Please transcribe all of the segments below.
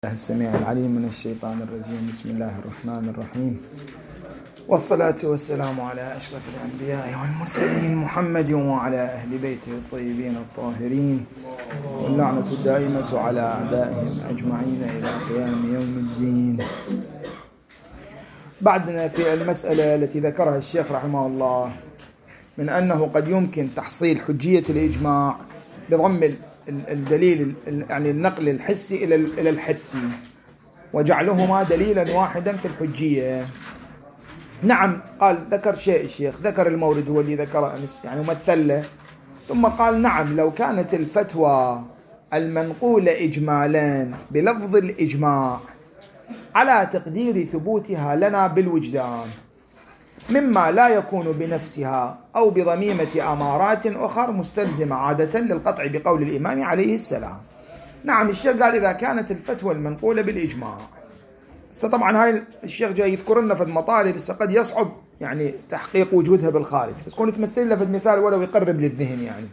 السميع العليم من الشيطان الرجيم. بسم الله الرحمن الرحيم، والصلاة والسلام على أشرف الأنبياء والمرسلين محمد وعلى أهل بيته الطيبين الطاهرين، واللعنة الدائمة على أعدائهم أجمعين إلى قيام يوم الدين. بعدنا في المسألة التي ذكرها الشيخ رحمه الله من أنه قد يمكن تحصيل حجية الإجماع بضم الدليل يعني النقل الحسي إلى الحسي وجعلهما دليلا واحدا في الحجية. نعم، قال ذكر شيء الشيخ، ذكر المورد هو اللي ذكره أمس يعني مثله، ثم قال نعم لو كانت الفتوى المنقولة إجمالا بلفظ الإجماع على تقدير ثبوتها لنا بالوجدان مما لا يكون بنفسها أو بضميمة أمارات أخر مستلزمة عادة للقطع بقول الإمام عليه السلام. نعم، الشيخ قال إذا كانت الفتوى المنقولة بالإجماع. طبعا هاي الشيخ جاي يذكر لنا في المطالب، بس قد يصعب يعني تحقيق وجودها بالخارج، بس كون تمثل لنا في المثال ولو يقرب للذهن. يعني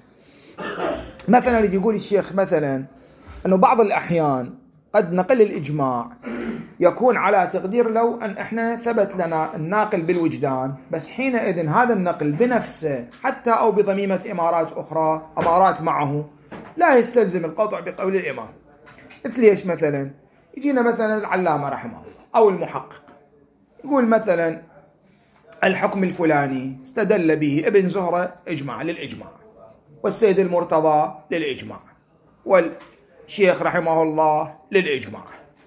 مثلا يقول الشيخ مثلا أنه بعض الأحيان قد نقل الإجماع يكون على تقدير لو أن إحنا ثبت لنا الناقل بالوجدان، بس حينئذ هذا النقل بنفسه حتى أو بضميمة إمارات أخرى أمارات معه لا يستلزم القطع بقول الإمام. مثل إيش؟ مثلا يجينا مثلا العلامة رحمه الله أو المحقق يقول مثلا الحكم الفلاني استدل به ابن زهرة إجماع للإجماع، والسيد المرتضى للإجماع، والشيخ رحمه الله للإجماع.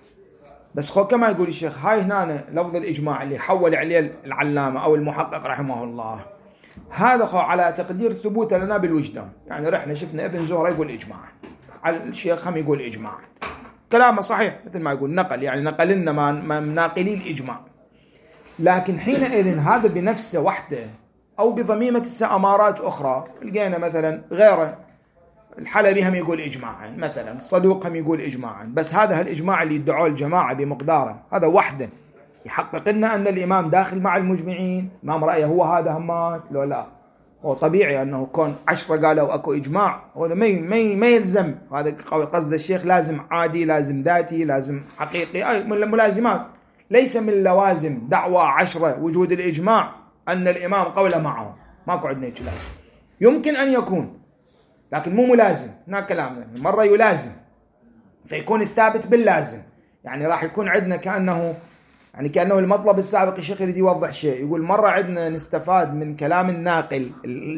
بس كما يقول الشيخ هاي هنا لفظ الإجماع اللي حول عليه العلامة أو المحقق رحمه الله هذا على تقدير ثبوت لنا بالوجدان. يعني رحنا شفنا ابن زهرة يقول إجماع، الشيخ هم يقول إجماع، كلامه صحيح مثل ما يقول نقل، يعني نقل لنا ما ناقلي الإجماع. لكن حينئذ هذا بنفسه وحده أو بضميمة أمارات أخرى، لقينا مثلا غيره الحلبي هم يقول إجماعا، مثلا الصدوق هم يقول إجماعا، بس هذا الإجماع اللي يدعوه الجماعة بمقداره هذا وحده يحقق لنا أن الإمام داخل مع المجمعين. إمام رأيه هو هذا همات لو لا، هو طبيعي أنه كون 10 قالوا أكو إجماع هو ما يلزم. هذا قصد الشيخ لازم عادي، لازم ذاتي، لازم حقيقي، أي من الملازمات، ليس من لوازم دعوة 10 وجود الإجماع أن الإمام قوله معه. ماكو عندنا كلام، يمكن أن يكون لكن مو ملازم. هناك كلامنا مرة يلازم فيكون الثابت باللازم، يعني راح يكون عندنا كأنه المطلب السابق الشيخ يريد يوضح شيء، يقول مرة عندنا نستفاد من كلام الناقل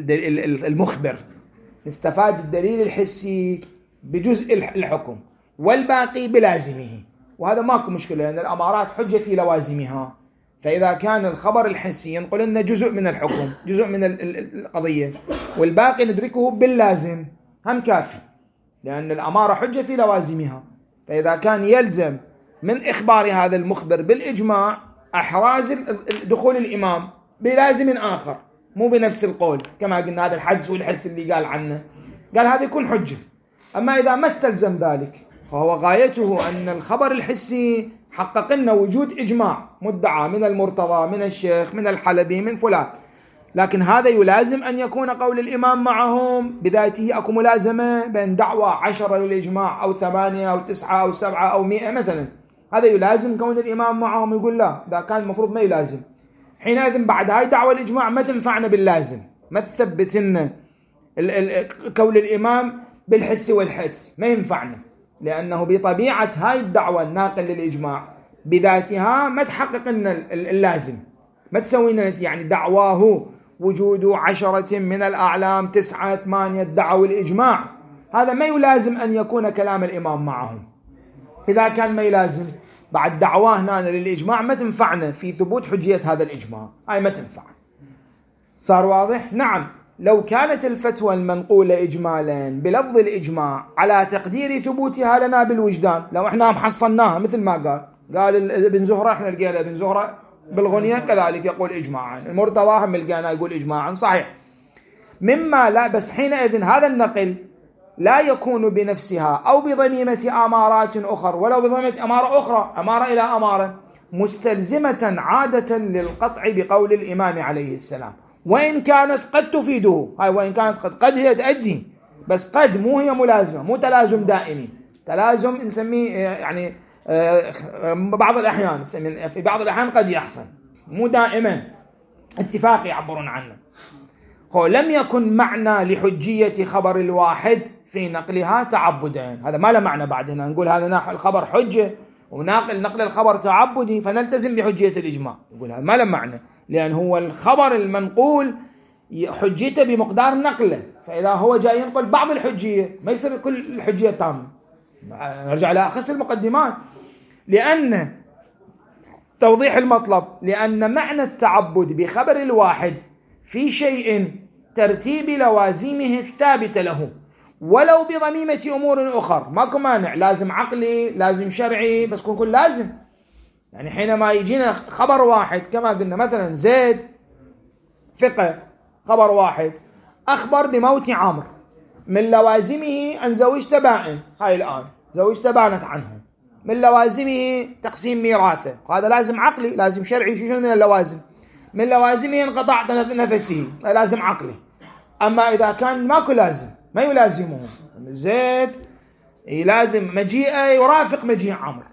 المخبر، نستفاد الدليل الحسي بجزء الحكم والباقي بلازمه، وهذا ماكو مشكلة لأن الأمارات حجة في لوازمها. فإذا كان الخبر الحسي ينقل لنا جزء من الحكم، جزء من القضية، والباقي ندركه باللازم، هم كافي، لأن الأمارة حجة في لوازمها. فإذا كان يلزم من إخبار هذا المخبر بالإجماع إحراز دخول الإمام بلازم آخر مو بنفس القول، كما قلنا هذا الحدس والحس اللي قال عنه، قال هذا يكون حجة. أما إذا ما استلزم ذلك فهو غايته أن الخبر الحسي حقق لنا وجود إجماع مدعى من المرتضى، من الشيخ، من الحلبي، من فلان، لكن هذا يلازم أن يكون قول الإمام معهم بذاته. أكو ملازمة بين دعوة 10 للإجماع أو 8 أو 9 أو 7 أو 100 مثلا، هذا يلازم كون الإمام معهم. يقول لا، إذا كان المفروض ما يلازم، حينئذ بعد هاي دعوة الإجماع ما تنفعنا باللازم، ما تثبت لنا قول الإمام بالحس والحدس، ما ينفعنا، لأنه بطبيعة هاي الدعوة الناقل للإجماع بذاتها ما تحقق لنا اللازم، ما تسوي لنا يعني دعواه وجود 10 من الأعلام 9 8 دعوا الإجماع، هذا ما يلازم أن يكون كلام الإمام معهم. إذا كان ما يلازم بعد دعواه هنا للإجماع ما تنفعنا في ثبوت حجية هذا الإجماع، هاي ما تنفع. صار واضح؟ نعم، لو كانت الفتوى المنقولة إجمالا بلفظ الإجماع على تقدير ثبوتها لنا بالوجدان، لو إحنا محصلناها مثل ما قال ابن زهرة، إحنا لقينا ابن زهرة بالغنية كذلك يقول إجماعا، المرتضى هم لقينا يقول إجماعا صحيح، مما لا، بس حينئذ هذا النقل لا يكون بنفسها أو بضميمة أمارات أخرى، ولو بضميمة أمارة أخرى، أمارة إلى أمارة، مستلزمة عادة للقطع بقول الإمام عليه السلام، وإن كانت قد تفيده. هاي وإن كانت قد هي تأدي، بس قد مو هي ملازمة، مو تلازم دائمي، تلازم نسميه يعني بعض الأحيان، في بعض الأحيان قد يحصل، مو دائما اتفاق يعبرون عنه. لم يكن معنى لحجية خبر الواحد في نقلها تعبدا. هذا ما له معنى بعد هنا نقول هذا الخبر حجة ونقل الخبر تعبدي فنلتزم بحجية الإجماع. يقول هذا ما له معنى، لأن هو الخبر المنقول حجيته بمقدار نقله، فإذا هو جاي ينقل بعض الحجية ما يصير كل الحجية تامة. نرجع إلى أخص المقدمات، لأن توضيح المطلب، لأن معنى التعبد بخبر الواحد في شيء ترتيب لوازمه الثابتة له ولو بضميمة أمور أخرى. ماكو مانع، لازم عقلي لازم شرعي، بس كل لازم. يعني حينما يجينا خبر واحد كما قلنا مثلا زيد ثقة، خبر واحد أخبر بموت عمرو، من لوازمه أن زوجته بائن، هاي الآن زوجته بانت عنه، من لوازمه تقسيم ميراثه، هذا لازم عقلي لازم شرعي. شو من اللوازم؟ من لوازمه انقطاع نفسه، لازم عقلي. أما إذا كان ماكو لازم ما يلازمه، زيد لازم مجيئه يرافق مجيء عمرو،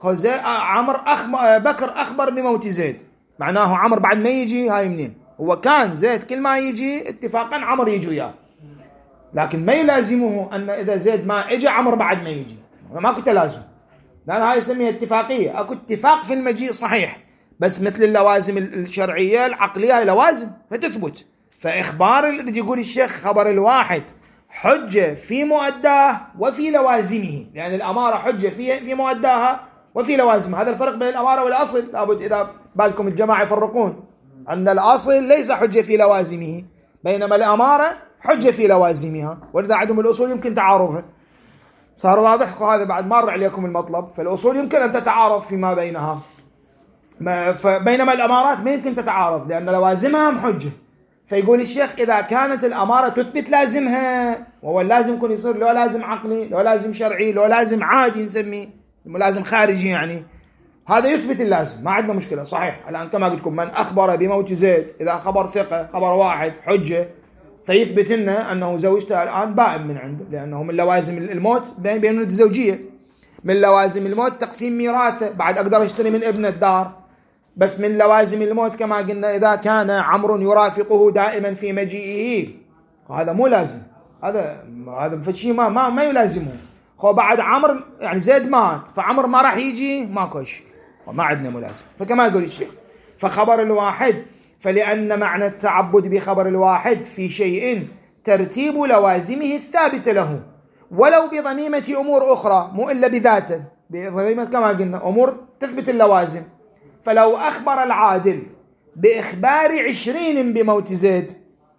بكر أخبر بموت زيد، معناه عمرو بعد ما يجي، هاي منين؟ هو كان زيد كل ما يجي اتفاقا عمرو يجي وياه، لكن ما يلازمه أن إذا زيد ما اجى عمرو بعد ما يجي، ماكو تلازم، لأن هاي يسميها اتفاقية. أكو اتفاق في المجيء صحيح، بس مثل اللوازم الشرعية العقلية لوازم فتثبت. فإخبار اللي يقول الشيخ خبر الواحد حجة في مؤداه وفي لوازمه، لأن الأمارة حجة في مؤداها وفي لوازمها. هذا الفرق بين الأمارة والأصل، لابد إذا بالكم الجماعة يفرقون أن الأصل ليس حجة في لوازمه، بينما الأمارة حجة في لوازمها، ولذا عندهم الأصول يمكن تعارضها. صار واضح؟ هذا بعد مر عليكم المطلب. فالأصول يمكن أن تتعارض فيما بينها، بينما الأمارات ما يمكن تتعارض لأن لوازمها حجة. فيقول الشيخ إذا كانت الأمارة تثبت لازمها، وهو اللازم يكون يصير لو لازم عقلي، لو لازم شرعي، لو لازم عادي نسميه لازم خارجي، يعني هذا يثبت اللازم، ما عندنا مشكلة. صحيح الآن كما قلت لكم من أخبر بموت زيد، إذا خبر ثقة خبر واحد حجة، فيثبت لنا أنه زوجته الآن بائن من عنده، لأنه من لوازم الموت بين الزوجية، من لوازم الموت تقسيم ميراثه، بعد أقدر أشتري من ابن الدار. بس من لوازم الموت كما قلنا إذا كان عمرو يرافقه دائما في مجيئه، هذا مو لازم، هذا فشي ما يلازمه. خو بعد عمرو يعني زيد مات فعمرو ما راح يجي، ماكو شيء، ما عندنا ملازم. فكما يقول الشيخ فخبر الواحد، فلأن معنى التعبد بخبر الواحد في شيء ترتيب لوازمه الثابت له ولو بضميمة أمور أخرى، مو إلا بذاته، بضميمة كما قلنا أمور تثبت اللوازم. فلو أخبر العادل بإخبار 20 بموت زيد،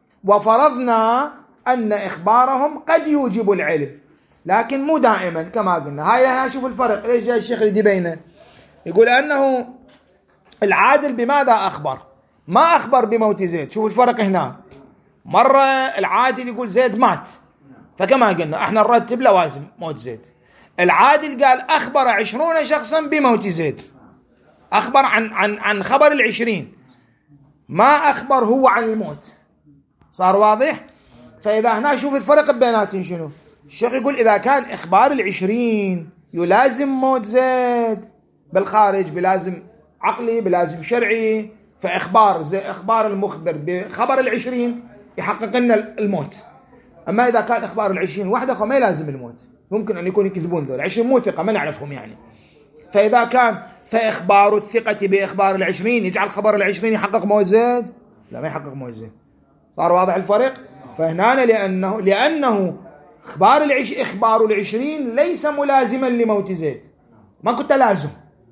وفرضنا أن إخبارهم قد يوجب العلم لكن مو دائما كما قلنا. هاي أنا أشوف الفرق. ليش جاء الشيخ اللي بينه يقول أنه العادل بماذا أخبر؟ ما أخبر بموت زيد. شوف الفرق هنا، مرة العادل يقول زيد مات، فكما قلنا احنا نرتب لوازم موت زيد. العادل قال أخبر 20 شخصا بموت زيد، أخبر عن خبر 20، ما أخبر هو عن الموت. صار واضح؟ فإذا هنا شوف الفرق بيناتهم شنو. الشيخ يقول إذا كان إخبار 20 يلازم موت زيد بالخارج، بلازم عقلي بلازم شرعي، فإخبار المخبر بخبر 20 يحقق لنا الموت. أما إذا كان إخبار 20 وحده فما يلازم الموت، ممكن أن يكون يكذبون ذول 20 مو ثقة ما نعرفهم يعني. فإذا كان فإخبار الثقة بإخبار 20 يجعل خبر 20 يحقق موت زيد، لا ما يحقق موت زيد. صار واضح الفرق؟ فهنا لأنه إخبار 20 ليس ملازما لموت زيد، ما كنت لازم.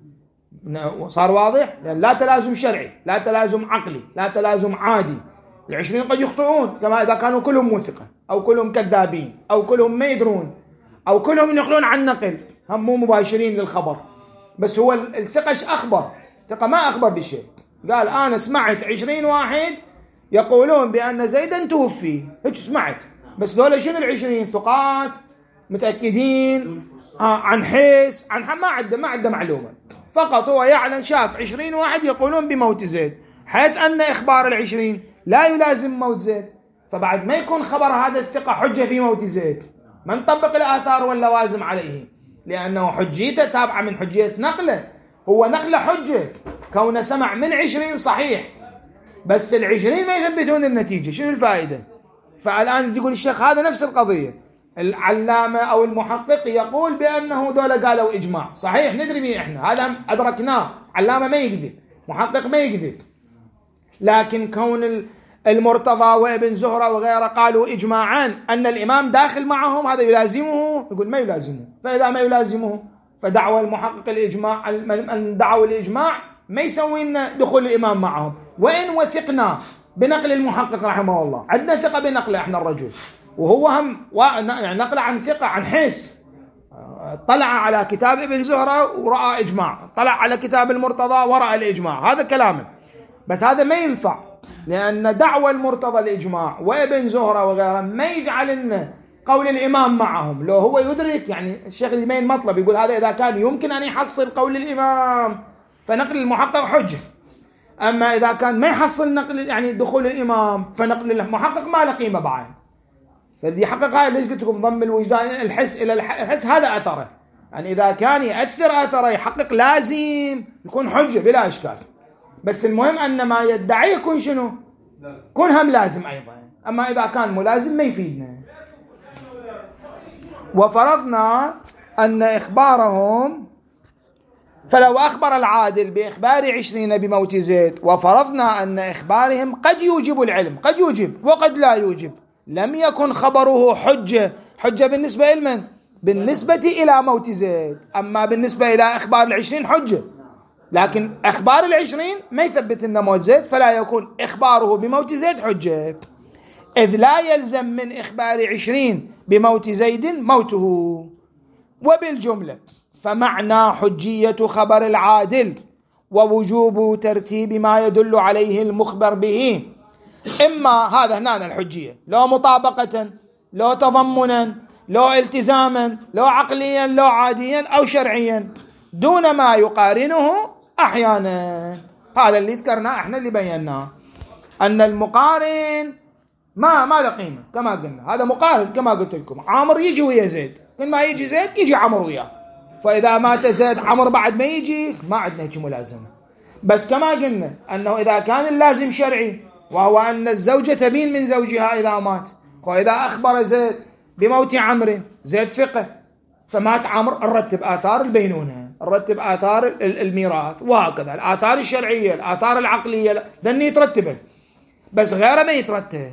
صار واضح؟ لأن لا تلازم شرعي، لا تلازم عقلي، لا تلازم عادي. 20 قد يخطئون كما إذا كانوا كلهم موثقة أو كلهم كذابين أو كلهم ما يدرون أو كلهم ينقلون عن نقل، هم مو مباشرين للخبر. بس هو الثقة أخبر، ثقة ما أخبر بالشيء، قال أنا سمعت 20 واحد يقولون بأن زيدا توفي، هيك سمعت، بس دول شنو 20 ثقات متأكدين عن حس ما عنده معلومة، فقط هو يعلن شاف 20 واحد يقولون بموت زيد، حيث أن إخبار 20 لا يلازم موت زيد. فبعد ما يكون خبر هذا الثقة حجة في موت زيد، ما نطبق الآثار واللوازم عليه. لأنه حجيته تابعة من حجية نقله. هو نقله حجة، كونه سمع من 20 صحيح، بس 20 ما يثبتون النتيجة، شنو الفائدة؟ فالآن يقول الشيخ هذا نفس القضية، العلامة أو المحقق يقول بأنه ذولا قالوا إجماع صحيح، ندري مين إحنا، هذا أدركناه، علامة ما يكذب، محقق ما يكذب، لكن كون المرتضى وابن زهرة وغيره قالوا إجماعا أن الإمام داخل معهم، هذا يلازمه؟ يقول ما يلازمه. فإذا ما يلازمه فدعوى المحقق الإجماع، من دعوا الإجماع ما يسوي لنا دخول الإمام معهم، وإن وثقنا بنقل المحقق رحمه الله، عندنا ثقة بنقله إحنا الرجل، وهو هم يعني نقل عن ثقة عن حس، طلع على كتاب ابن زهرة ورأى إجماع، طلع على كتاب المرتضى ورأى الإجماع، هذا كلامه، بس هذا ما ينفع، لأن دعوى المرتضى الإجماع وابن زهرة وغيره ما يجعل لنا قول الإمام معهم، لو هو يدرك، يعني الشيخ اليمين مطلب يقول هذا إذا كان يمكن أن يحصل قول الإمام فنقل المحقق حجة، أما إذا كان ما يحصل نقل يعني دخول الإمام فنقل المحقق ما له قيمة بعد. فالذي حقق هاي اللي قلت لكم ضم الوجدان الحس إلى الحس، هذا أثره، يعني إذا كان يأثر أثره يحقق لازم يكون حجة بلا إشكال، بس المهم أن ما يدعيه يكون شنو؟ يكون هم لازم أيضا، أما إذا كان ملازم ما يفيدنا. وفرضنا أن إخبارهم، فلو أخبر العادل بإخبار 20 بموت زيد، وفرضنا أن إخبارهم قد يوجب العلم، قد يوجب وقد لا يوجب، لم يكن خبره حجة بالنسبة لمن؟ بالنسبة إلى موت زيد، أما بالنسبة إلى إخبار 20 حجة، لكن إخبار 20 ما يثبت أن موت زيد، فلا يكون إخباره بموت زيد حجة، إذ لا يلزم من إخبار 20 بموت زيد موته. وبالجملة فمعنى حجية خبر العادل ووجوب ترتيب ما يدل عليه المخبر به، إما هذا هنا الحجية، لو مطابقة، لو تضمنا، لو التزاما، لو عقليا، لو عاديا أو شرعيا، دون ما يقارنه أحيانا. هذا اللي ذكرنا احنا، اللي بيناه أن المقارن ما له قيمة، كما قلنا هذا مقارن، كما قلت لكم عمر يجي ويا زيد، كل ما يجي زيد يجي عمر وياه، فإذا مات زيد عمر بعد ما يجي ما عندنا هيك ملازمة. بس كما قلنا أنه إذا كان اللازم شرعي، وهو أن الزوجة تبين من زوجها إذا مات، وإذا أخبر زيد بموت عمرو، زيد ثقة فمات عمرو، نرتب آثار البينونة، نرتب آثار الميراث، وهكذا الآثار الشرعية، الآثار العقلية، ذن يترتبن، بس غيره ما يترتب.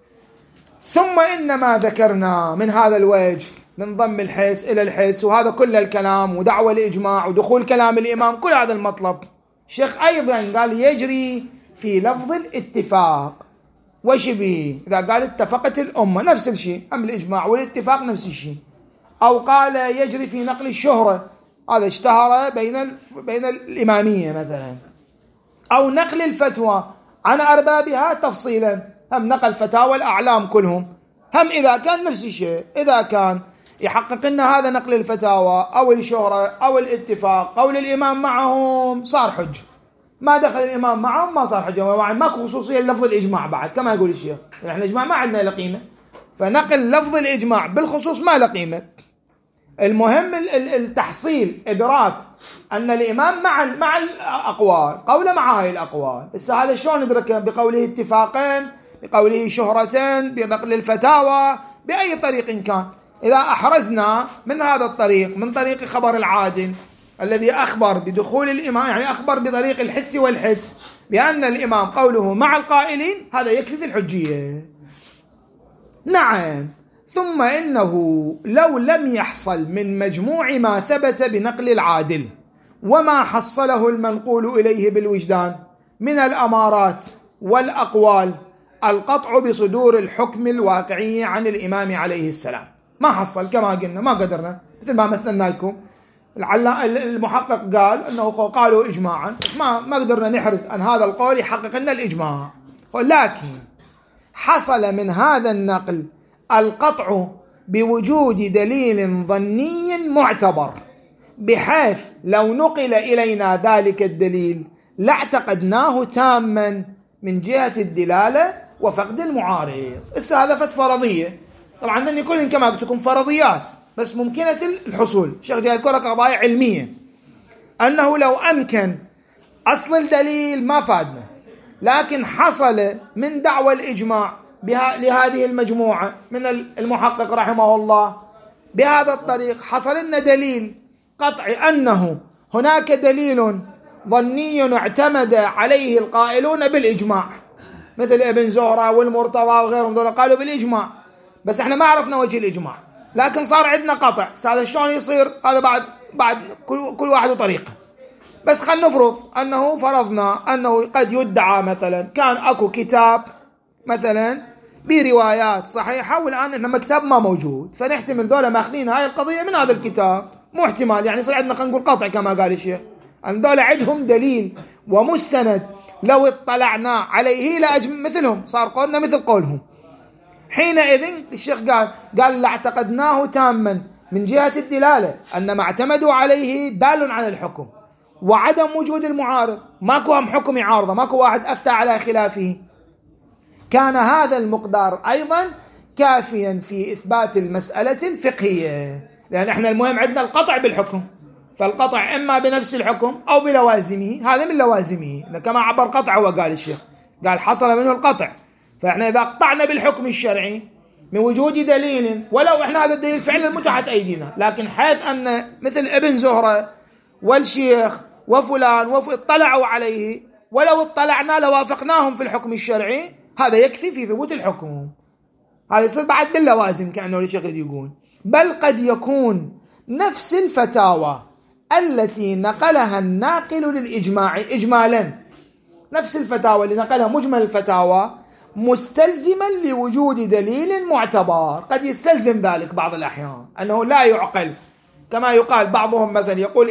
ثم إنما ذكرنا من هذا الوجه من ضم الحس إلى الحس، وهذا كل الكلام ودعوة الإجماع ودخول كلام الإمام، كل هذا المطلب. الشيخ أيضا قال يجري في لفظ الاتفاق وشبه، إذا قال اتفقت الأمة نفس الشيء، أم الإجماع والاتفاق نفس الشيء، أو قال يجري في نقل الشهرة، هذا اشتهر بين الإمامية مثلا، أو نقل الفتوى عن أربابها تفصيلا، هم نقل فتاوى الأعلام كلهم، هم إذا كان نفس الشيء، إذا كان يحقق أن هذا نقل الفتاوى أو الشهرة أو الاتفاق قول الإمام معهم صار حج، ما دخل الإمام معهم ما صار حجة، ماكو خصوصية لفظ الإجماع بعد، كما يقول الشيخ نحن الإجماع ما عندنا له قيمة، فنقل لفظ الإجماع بالخصوص ما له قيمة. المهم التحصيل، إدراك أن الإمام مع الأقوال، قوله مع هاي الأقوال، بس هذا شلون ندركه؟ بقوله اتفاقين، بقوله شهرتين، بنقل الفتاوى، بأي طريق كان. إذا أحرزنا من هذا الطريق، من طريق خبر العادل الذي أخبر بدخول الإمام، يعني أخبر بطريق الحس والحدس بأن الإمام قوله مع القائلين، هذا يكفي في الحجية. نعم. ثم إنه لو لم يحصل من مجموع ما ثبت بنقل العادل وما حصله المنقول إليه بالوجدان من الأمارات والأقوال القطع بصدور الحكم الواقعي عن الإمام عليه السلام، ما حصل كما قلنا، ما قدرنا، مثل ما مثلنا لكم المحقق قال أنه قالوا إجماعا، ما قدرنا نحرز أن هذا القول يحقق لنا الإجماع، لكن حصل من هذا النقل القطع بوجود دليل ظني معتبر، بحيث لو نقل إلينا ذلك الدليل لاعتقدناه تاما من جهة الدلالة وفقد المعارض. هذا فرضية، طبعا ذني كلهم كما قلت لكم فرضيات، بس ممكنة الحصول. الشيخ جاي يذكر لك قضايا علمية، أنه لو أمكن أصل الدليل ما فادنا، لكن حصل من دعوى الإجماع لهذه المجموعة من المحقق رحمه الله بهذا الطريق، حصل لنا دليل قطعي أنه هناك دليل ظني اعتمد عليه القائلون بالإجماع، مثل ابن زهرة والمرتضى وغيرهم، دول قالوا بالإجماع، بس احنا ما عرفنا وجه الإجماع، لكن صار عندنا قطع. هذا شلون يصير؟ هذا بعد كل واحد وطريقه. بس خلينا نفرض أنه فرضنا أنه قد يدعى مثلا كان أكو كتاب مثلا بروايات صحيحة، والآن إحنا مكتب ما موجود، فنحتمل دولة ماخذين هاي القضية من هذا الكتاب، مو احتمال يعني يصير عندنا خلينا نقول قطع كما قال الشيخ، أن دولة عندهم دليل ومستند لو اطلعنا عليه مثلهم، صار قولنا مثل قولهم. حينئذ الشيخ قال لاعتقدناه تاما من جهة الدلالة أن ما اعتمدوا عليه دال على الحكم، وعدم وجود المعارض، ماكو هم حكم يعارضه، ماكو واحد أفتى على خلافه، كان هذا المقدار أيضا كافيا في إثبات المسألة الفقهية. لأن احنا المهم عندنا القطع بالحكم، فالقطع إما بنفس الحكم أو بلوازمه، هذا من لوازمه كما عبر قطع وقال الشيخ، قال حصل منه القطع. فإحنا إذا قطعنا بالحكم الشرعي من وجود دليل، ولو إحنا هذا الدليل فعلا متعت أيدينا، لكن حيث أن مثل ابن زهرة والشيخ وفلان اطلعوا عليه، ولو اطلعنا لوافقناهم في الحكم الشرعي، هذا يكفي في ثبوت الحكم. هذا يصير بعد باللوازم كأنه الشيخ يقول. بل قد يكون نفس الفتاوى التي نقلها الناقل للإجماع إجمالا، نفس الفتاوى اللي نقلها مجمل الفتاوى مستلزما لوجود دليل معتبر. قد يستلزم ذلك بعض الأحيان أنه لا يعقل، كما يقال بعضهم مثلا يقول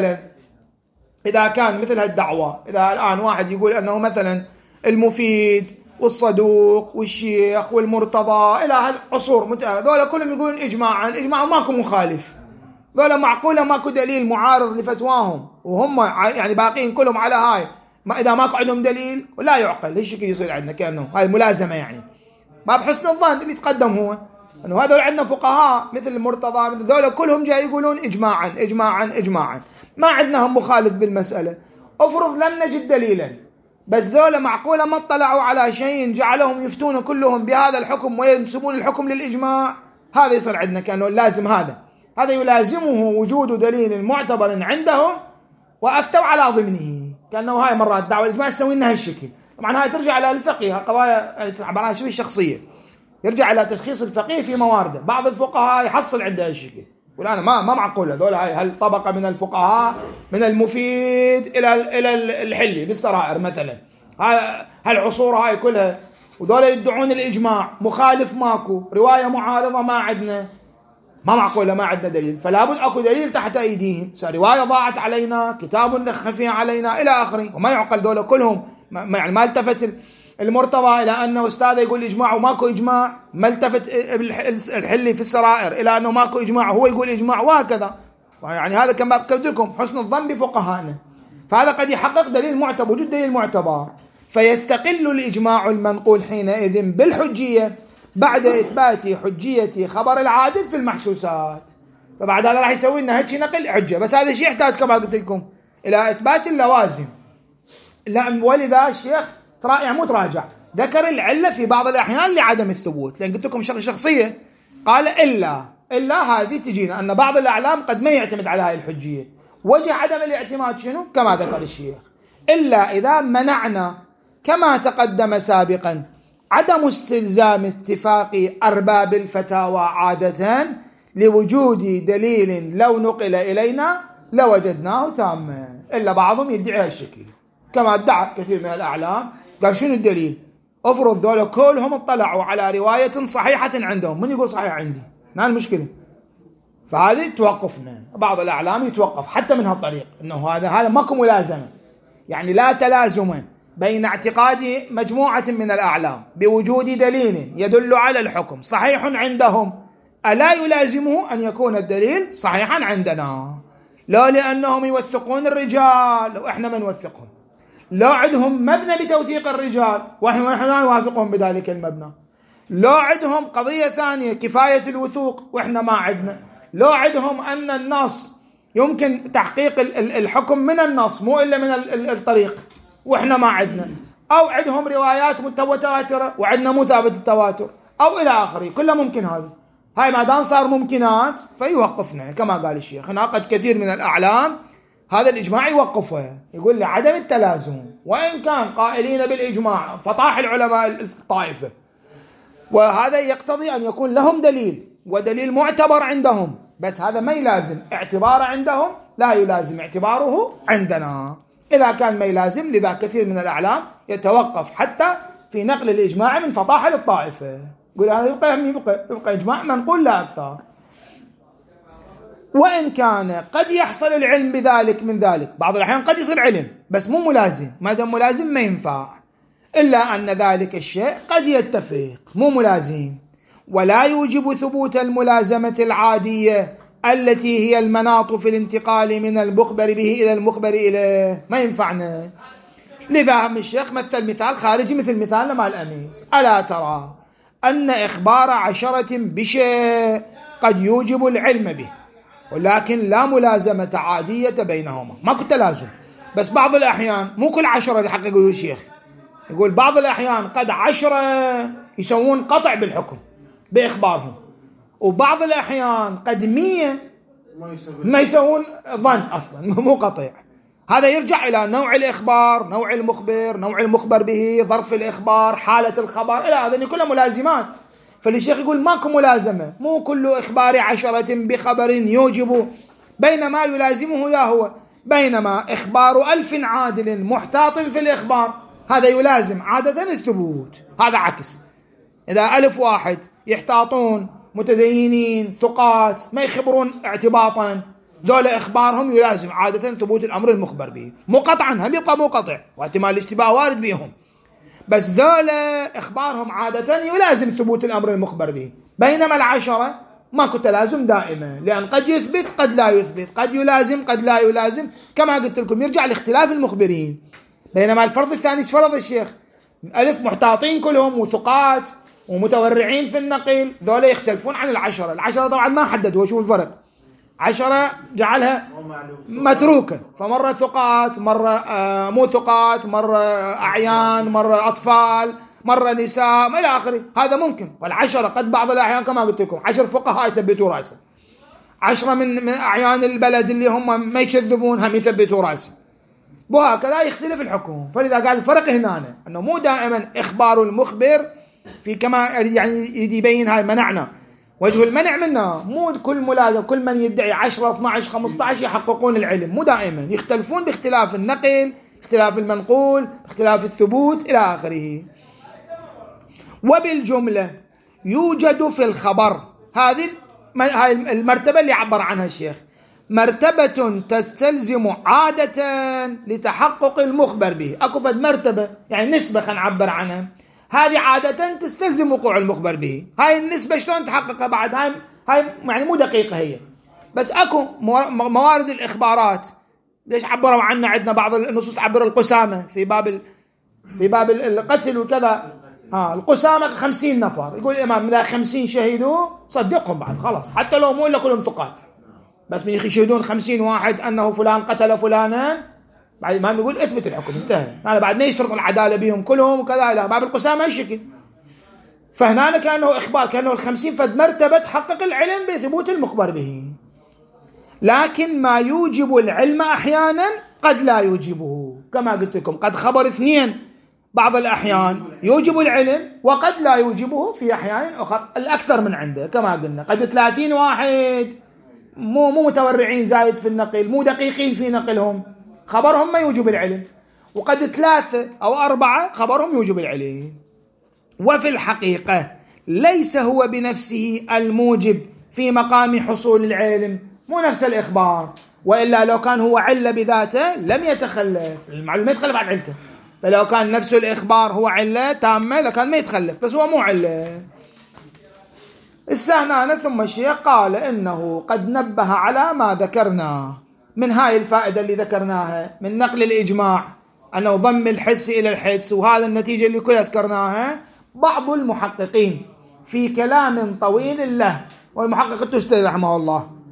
إذا كان مثل هالدعوة، إذا الآن واحد يقول أنه مثلا المفيد والصدوق والشيخ والمرتضى إلى هالعصور ذولا كلهم يقولون إجماعا ماكو مخالف، ذولا معقولة ماكو دليل معارض لفتواهم، وهم يعني باقين كلهم على هاي، ما إذا ماكو عندهم دليل ولا يعقل. ليش الشكل يصير عندنا كأنه هاي ملازمة، يعني ما بحسن الظن اللي يتقدم هو أنه هذول عندنا فقهاء مثل المرتضى، مثل ذولا كلهم جاي يقولون إجماعا ما عندنا هم مخالف بالمسألة. أفرض لم نجد دليلا، بس ذولا معقولة ما اطلعوا على شيء جعلهم يفتون كلهم بهذا الحكم وينسبون الحكم للإجماع، هذا يصير عندنا كأنه لازم هذا يلازمه وجود دليل معتبر عندهم وأفتوا على ضمنه، كأنه هاي مرات دعوة الإجماع تسوي لنا هالشكل. طبعا هاي ترجع على الفقه، قضايا عبارة شبه شخصية، يرجع على تشخيص الفقيه في موارده. بعض الفقهاء يحصل عنده هالشكل، والآن ما معقول هذول هاي هالطبقة من الفقهاء من المفيد إلى الحلي بالسرائر مثلا، هالعصور هاي كلها، وذول يدعون الإجماع، مخالف ماكو، رواية معارضة ما عندنا، ما معقولة ما عندنا دليل، فلا بد أكو دليل تحت أيديهم، رواية ضاعت علينا، كتاب خفي علينا إلى آخره. وما يعقل ذول كلهم، يعني ما التفت المرتضى إلى أنه أستاذ يقول إجماع وماكو إجماع، ما التفت الحلي في السرائر إلى أنه ماكو إجماع وهو يقول إجماع، وهكذا. يعني هذا كما قلت لكم حسن الظن بفقهائنا، فهذا قد يحقق دليل معتبر، وجود دليل معتبر، فيستقل الإجماع المنقول حينئذ بالحجية بعد إثبات حجية خبر العادل في المحسوسات. فبعد هذا راح يسوي لنا هيك نقل حجة، بس هذا الشيء يحتاج كما قلت لكم إلى إثبات اللوازم. ولذا الشيخ مو تراجع، ذكر العلة في بعض الأحيان لعدم الثبوت، لأن قلت لكم شخصية قال إلا هذه تجينا أن بعض الأعلام قد ما يعتمد على هذه الحجية. وجه عدم الاعتماد شنو؟ كما ذكر الشيخ، إلا إذا منعنا كما تقدم سابقا عدم استلزام اتفاق أرباب الفتاوى عادة لوجود دليل لو نقل إلينا لوجدناه تاما، إلا بعضهم يدعي الشكل كما ادعى كثير من الأعلام. قال شنو الدليل؟ أفرض ذولا كلهم اطلعوا على رواية صحيحة عندهم، من يقول صحيح عندي؟ ما المشكلة؟ فهذه توقفنا، بعض الأعلام يتوقف حتى من هالطريق، إنه هذا ماكو ملازمة، يعني لا تلازم بين اعتقاد مجموعة من الأعلام بوجود دليل يدل على الحكم صحيح عندهم، ألا يلازمه أن يكون الدليل صحيحا عندنا، لا لأنهم يوثقون الرجال وإحنا ما نوثقهم، لا عندهم مبنى بتوثيق الرجال وإحنا لا نوافقهم بذلك المبنى، لا عندهم قضية ثانية كفاية الوثوق وإحنا ما عندنا، لو عندهم أن النص يمكن تحقيق الحكم من النص مو إلا من الطريق وإحنا ما عندنا، أو عندهم روايات متواترة وعندنا مو ثابت التواتر، أو إلى آخره، كله ممكن. هاي ما دام صار ممكنات فيوقفنا كما قال الشيخ. ناقد كثير من الأعلام هذا الإجماع يوقفه، يقول لعدم التلازم، وإن كان قائلين بالإجماع فطاح العلماء الطائفة، وهذا يقتضي أن يكون لهم دليل ودليل معتبر عندهم، بس هذا ما يلازم اعتباره عندهم، لا يلازم اعتباره عندنا. إذا كان ما يلازم، لذا كثير من الأعلام يتوقف حتى في نقل الإجماع من فطاحل الطائفة، يقول هذا يبقى إجماع منقول لا أكثر. وإن كان قد يحصل العلم بذلك من ذلك، بعض الأحيان قد يصير علم بس مو ملازم، ما دام ملازم ما ينفع، إلا أن ذلك الشيء قد يتفق مو ملازم، ولا يوجب ثبوت الملازمة العادية التي هي المناط في الانتقال من المخبر به إلى المخبر إليه، ما ينفعنا. لذا الشيخ مثل مثال خارجي مثل مثال مال الأميس: ألا ترى أن إخبار 10 بشيء قد يوجب العلم به، ولكن لا ملازمة عادية بينهما، ماكو تلازم، بس بعض الأحيان مو كل 10 يحققوا الشيخ، يقول بعض الأحيان قد 10 يسوون قطع بالحكم بإخبارهم، وبعض الأحيان قد 100 ما يسوون ظن أصلا مو قطع. هذا يرجع إلى نوع الإخبار، نوع المخبر، نوع المخبر به، ظرف الإخبار، حالة الخبر، إلى هذه كلها ملازمات. فالشيخ يقول ماكو ملازمة، مو كل إخبار 10 بخبر يوجب، بينما يلازمه يا هو، بينما إخبار 1000 عادل محتاط في الإخبار هذا يلازم عادة الثبوت. هذا عكس، إذا 1000 واحد يحتاطون متدينين ثقات ما يخبرون اعتباطا، ذول إخبارهم يلازم عادة ثبوت الأمر المخبر به، مو قطعا، هم يبقى مو قطع واحتمال الاشتباه وارد بهم، بس ذول إخبارهم عادة يلازم ثبوت الأمر المخبر به، بينما 10 ماكو تلازم دائما، لأن قد يثبت قد لا يثبت، قد يلازم قد لا يلازم، كما قلت لكم يرجع لاختلاف المخبرين. بينما الفرض الثاني فرض الشيخ 1000 محتاطين كلهم وثقات ومتورعين في النقل، ذول يختلفون عن 10. 10 طبعا ما حدد هو شو الفرق، 10 جعلها متروكة، فمرة ثقات، مرة مو ثقات، مرة أعيان، مرة أطفال، مرة نساء إلى آخره، هذا ممكن. وال10 قد بعض الأحيان كما قلت لكم 10 فقهاء يثبتوا رأسه، 10 من أعيان البلد اللي هم ما يكذبون هم يثبتوا رأسه، وهكذا يختلف الحكم. فلذا قال الفرق هنا أنه مو دائما إخبار المخبر في كما يعني يبين هاي منعنا، وجه المنع منه مو كل ملازم كل من يدعي 10 12 15 يحققون العلم، مو دائما، يختلفون باختلاف النقل، اختلاف المنقول، اختلاف الثبوت إلى آخره. وبالجملة يوجد في الخبر، هذه المرتبة اللي عبر عنها الشيخ، مرتبة تستلزم عادة لتحقق المخبر به، أكو فد مرتبة يعني نسبة خلينا نعبر عنها، هذه عادة تستلزم وقوع المخبر به. هاي النسبة شلون تحققها بعد؟ هاي يعني مو دقيقة هي، بس أكو موارد الإخبارات ليش عبروا عنها، عندنا بعض النصوص تعبر القسامة في باب القتل وكذا، القسامة 50 نفر، يقول الإمام إذا 50 شهدوا صدقهم بعد خلاص، حتى لو مو إلا كلهم ثقات، بس من يشهدون 50 واحد أنه فلان قتل فلانا، بعد الإمام يقول اثبت الحكم انتهى، أنا بعد ما يشترط العدالة بهم كلهم وكذا، إلى باب القسامة الشكل. فهنا كأنه إخبار، كأنه 50 فد مرتبة تحقق العلم بثبوت المخبر به، لكن ما يوجب العلم أحيانا قد لا يوجبه، كما قلت لكم قد خبر 2 بعض الأحيان يوجب العلم وقد لا يوجبه في أحيان أخرى، الأكثر من عنده كما قلنا، قد 30 واحد مو متورعين زايد في النقل، مو دقيقين في نقلهم، خبرهم ما يوجب العلم، وقد 3 أو 4 خبرهم يوجب العلم. وفي الحقيقة ليس هو بنفسه الموجب في مقام حصول العلم، مو نفس الإخبار، وإلا لو كان هو علة بذاته لم يتخلف، المعلومة يتخلف عن علته، فلو كان نفس الإخبار هو علة تامة لكان ما يتخلف، بس هو مو علة. السهنانة ثم الشيخ قال إنه قد نبه على ما ذكرنا من هاي الفائدة اللي ذكرناها من نقل الإجماع أنه ضم الحس إلى الحدس، وهذا النتيجة اللي كلها ذكرناها. بعض المحققين في كلام طويل له، والمحقق التستري رحمه الله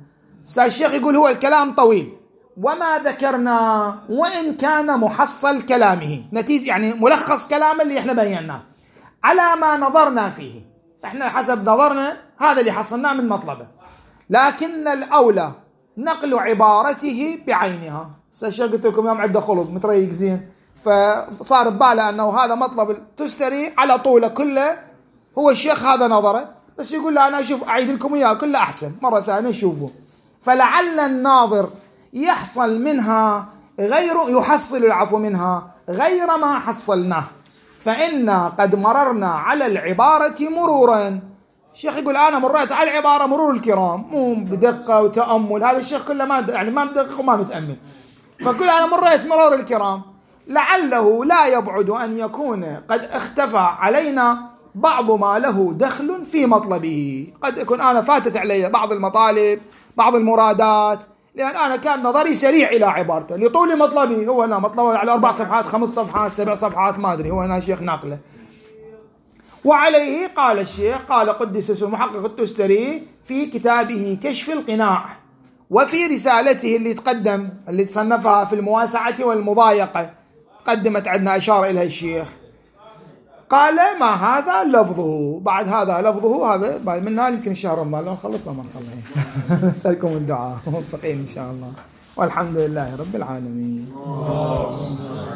الشيخ يقول هو الكلام طويل، وما ذكرنا وإن كان محصل كلامه، نتيجة يعني ملخص كلام اللي احنا بيناه على ما نظرنا فيه، احنا حسب نظرنا هذا اللي حصلناه من مطلبه، لكن الأولى نقل عبارته بعينها. الشيخ قلت لكم يوم عنده خلط متريق زين، فصار بباله أنه هذا مطلب التستري على طوله كله، هو الشيخ هذا نظره، بس يقول له أنا أشوف أعيد لكم إياه كله أحسن مرة ثانية شوفوا، فلعل الناظر يحصل منها يحصل العفو منها غير ما حصلناه، فإنا قد مررنا على العبارة مرورا. الشيخ يقول أنا مررت على العبارة مرور الكرام، مو بدقة وتأمل، هذا الشيخ كله ما بدقق وما متأمل، فقل أنا مررت مرور الكرام، لعله لا يبعد أن يكون قد اختفى علينا بعض ما له دخل في مطلبه، قد يكون أنا فاتت علي بعض المطالب بعض المرادات، لأن أنا كان نظري سريع إلى عبارته لطول مطلبي، هو أنا مطلبه على 4 صفحات 5 صفحات 7 صفحات ما أدري، هو أنا شيخ ناقله. وعليه قال الشيخ قال قدس اسمه المحقق التستري في كتابه كشف القناع، وفي رسالته اللي تصنفها في المواسعة والمضايقة قدمت عندنا أشار إليها الشيخ، قال ما هذا لفظه، بعد هذا لفظه، هذا منها يمكن شهر رمضان لو خلصنا ما نخلص. نسألكم الدعاء موفقين إن شاء الله، والحمد لله رب العالمين.